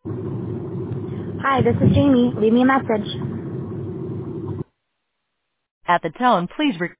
Hi, this is Jamie. Leave me a message. At the tone, please